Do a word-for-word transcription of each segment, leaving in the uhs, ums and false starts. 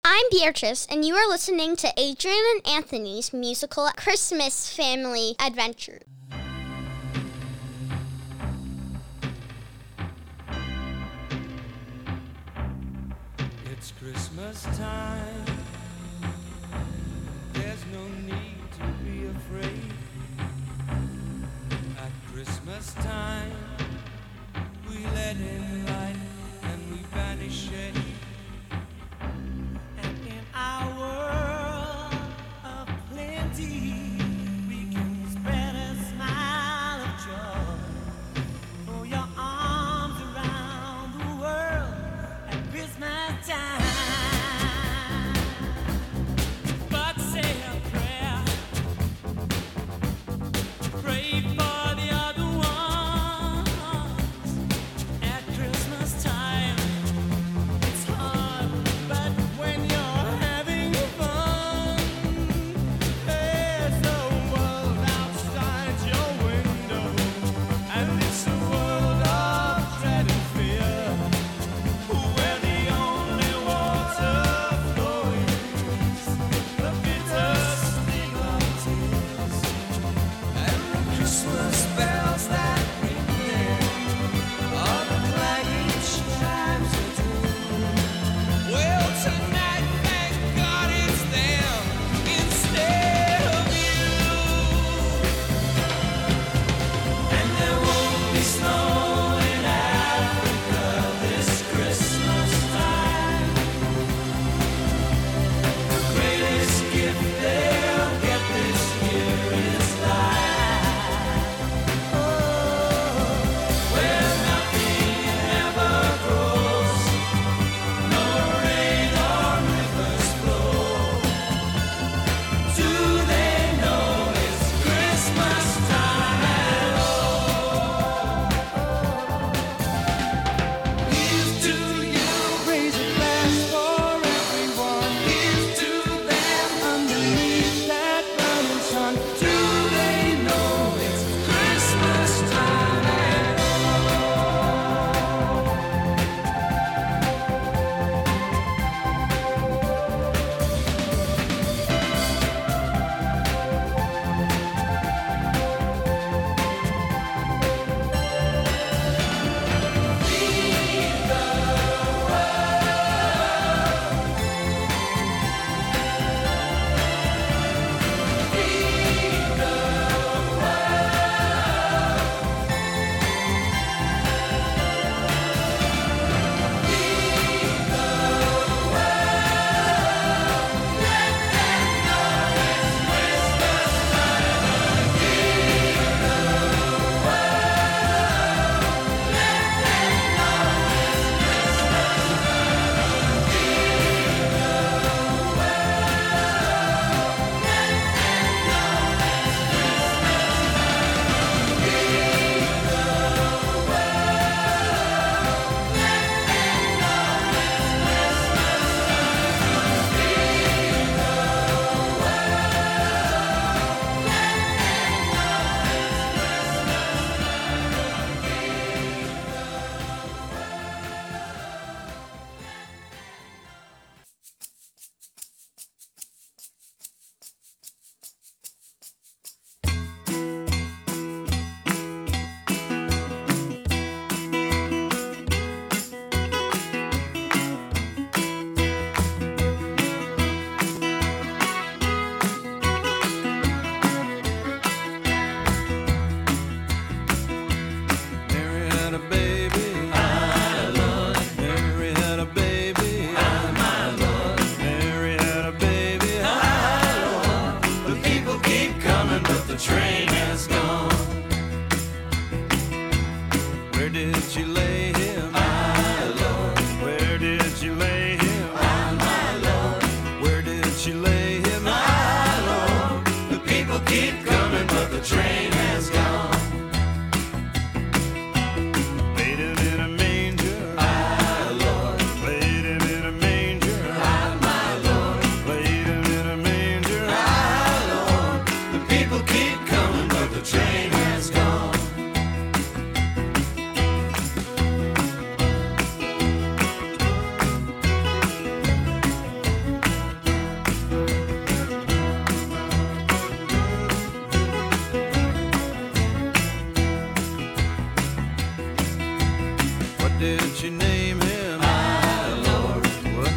I'm Beatrice, and you are listening to Adrian and Anthony's musical Christmas Family Adventure. It's Christmas time. There's no need to be afraid. At Christmas time, we let in light and we banish shade. And in our world of plenty, we can spread a smile of joy. Throw your arms around the world at Christmas time. But say a prayer, pray for the other ones. At Christmas time, it's hard, but when you're having fun, there's a world outside your window, and it's a world of dread and fear, where the only one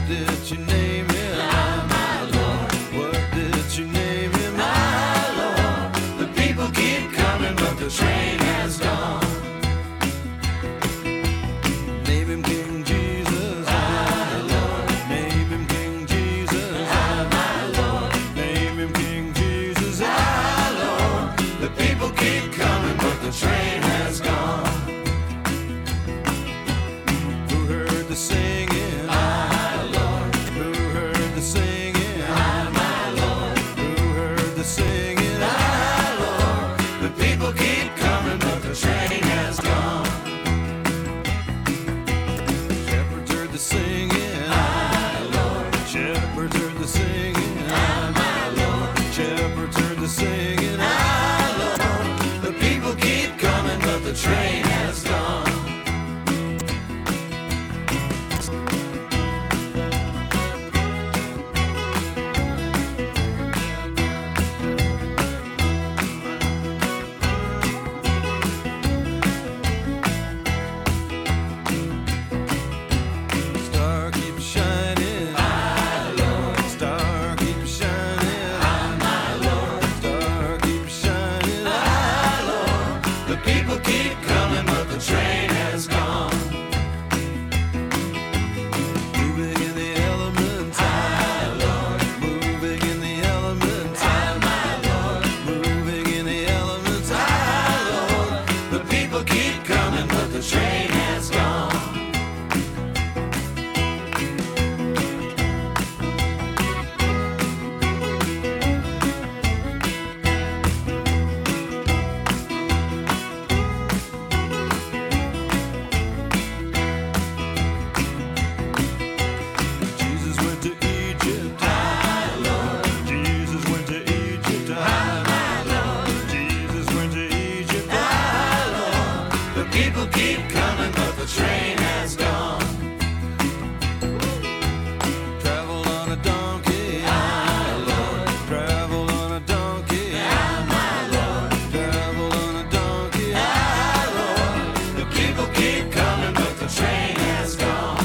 did you name him? My Lord. What did you name him? My Lord. The people keep coming, but the train has gone. Name him King Jesus. My Lord. Name him King Jesus. My Lord. Name him King Jesus. My Lord. The people keep coming, but the train has gone. Who heard the singing? My Lord. Who heard the singing? My Lord. Who heard the singing? My Lord. The people keep coming, but the train has gone. Shepherds heard the singing. My Lord. Shepherds heard the singing. My Lord. Shepherds heard the singing. My Lord. The people keep coming, but the train has gone. Star keeps shining. My Lord. Star keeps shining. My Lord. Star keeps shining. My Lord. The people keep coming, but the train has gone. Moving in the elements. My Lord. Moving in the elements. My Lord. Moving in the elements. My Lord. The people keep coming, but the train has gone. Jesus went to Egypt. My Lord. Jesus went to Egypt. My Lord. Jesus went to Egypt. My Lord. The people keep coming, but the train has gone. Traveled on a donkey. My Lord. Traveled on a donkey. My Lord. Traveled on a donkey. My Lord. The people keep coming, but the train has gone.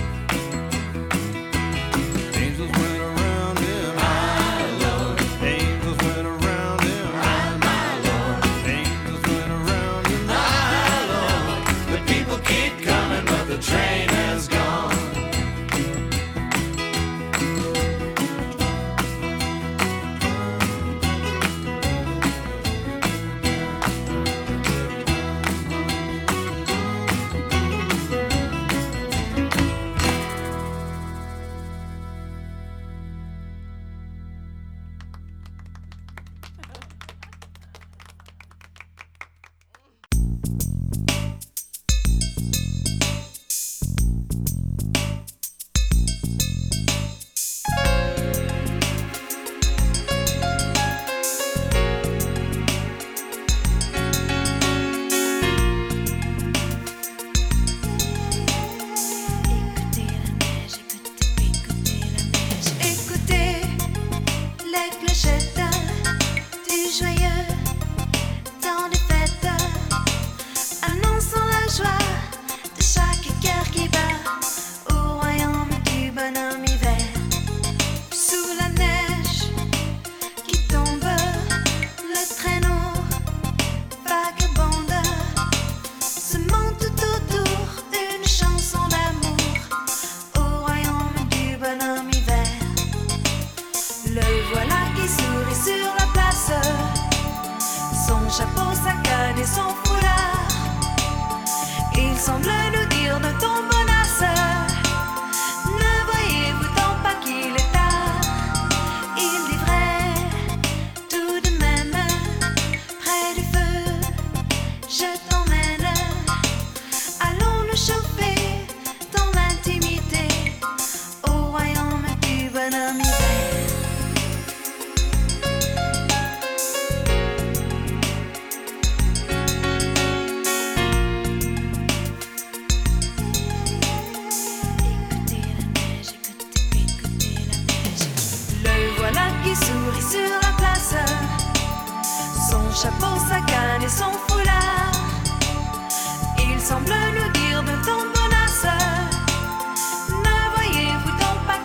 Angels went around him. My Lord. Angels went around him. My Lord. Angels went around him. My Lord. The people keep coming, but the train has gone. Écoutez la neige, écoutez, écoutez la neige. Écoutez les clochettes du joyeux temps de fête, annonçant la joie de chaque cœur qui bat au royaume du bonhomme hiver. Sous la neige qui tombe, le traîneau vagabonde se monte tout autour une chanson d'amour au royaume du bonhomme hiver. Le voilà qui sourit sur la place, son chapeau, sa canne et son foulard. Il semble nous dire de ton bonasse, ne voyez-vous donc pas qu'il est tard? Il dit vrai, tout de même, près du feu, je t'emmène. Allons nous chauffer dans l'intimité au royaume du bonhomme hiver. Écoutez la neige, écoutez, écoutez la neige. Le voilà qui sourit sur la place, son chapeau, sa canne et son foulard. Il semble nous dire de ton bonasse, ne voyez-vous donc pas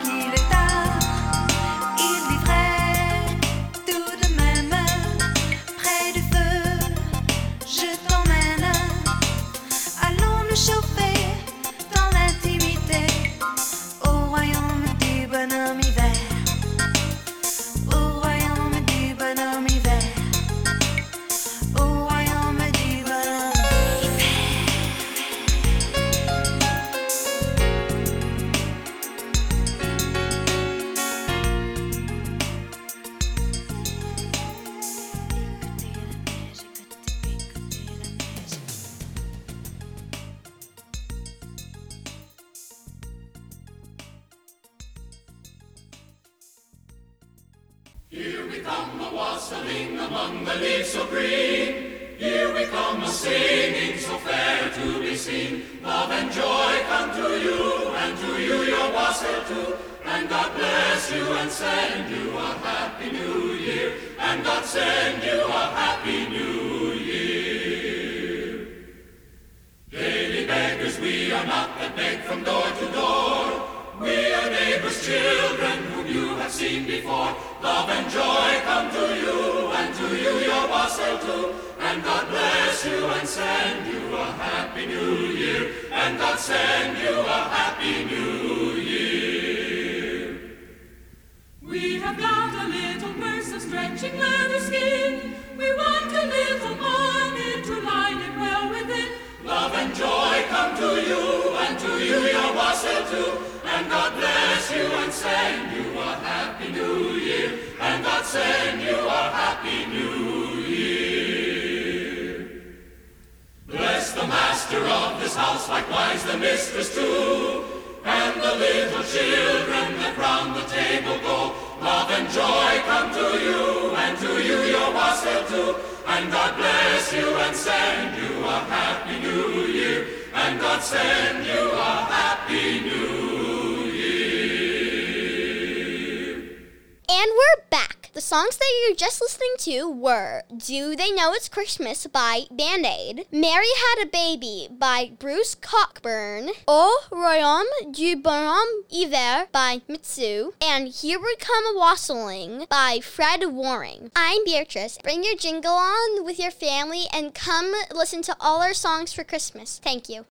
Here we come a-wassailing among the leaves so green. Here we come a-singing so fair to be seen. Love and joy come to you, and to you your wassail too. And God bless you and send you a happy new year. And God send you a happy new year. Daily beggars we are not that beg from door to door. We are neighbors' children whom you have seen before. Love and joy come to you, and to you your wassail too. And God bless you and send you a happy new year. And God send you a happy new year. We have got a little purse of stretching leather skin. We want a little money to line it well within. Love and joy come to you, and to you your wassail too. And God bless you and send you a happy new year. And God send you a happy new year. Bless the master of this house, likewise the mistress too. And the little children that round the table go. Love and joy come to you, and to you your wassail too. And God bless you and send you a happy new year. And God send you a happy new year. And we're back. The songs that you were just listening to were Do They Know It's Christmas by Band Aid, Mary Had a Baby by Bruce Cockburn, Au Royaume du Bonhomme Hiver by Mitsu, and Here Would Come a Wassailing by Fred Waring. I'm Beatrice. Bring your jingle on with your family and come listen to all our songs for Christmas. Thank you.